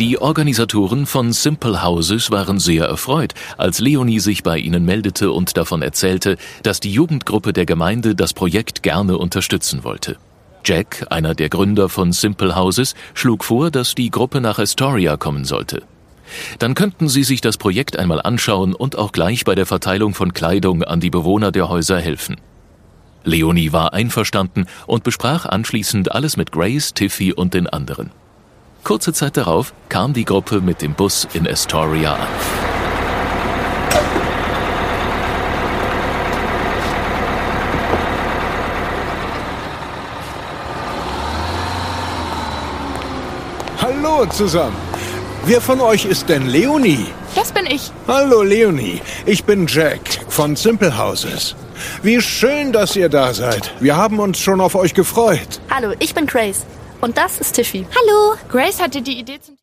Die Organisatoren von Simple Houses waren sehr erfreut, als Leonie sich bei ihnen meldete und davon erzählte, dass die Jugendgruppe der Gemeinde das Projekt gerne unterstützen wollte. Jack, einer der Gründer von Simple Houses, schlug vor, dass die Gruppe nach Astoria kommen sollte. Dann könnten sie sich das Projekt einmal anschauen und auch gleich bei der Verteilung von Kleidung an die Bewohner der Häuser helfen. Leonie war einverstanden und besprach anschließend alles mit Grace, Tiffy und den anderen. Kurze Zeit darauf kam die Gruppe mit dem Bus in Astoria an. Hallo zusammen. Wer von euch ist denn Leonie? Das bin ich. Hallo Leonie, ich bin Jack von Simple Houses. Wie schön, dass ihr da seid. Wir haben uns schon auf euch gefreut. Hallo, ich bin Grace. Und das ist Tiffy. Hallo. Grace hatte die Idee zum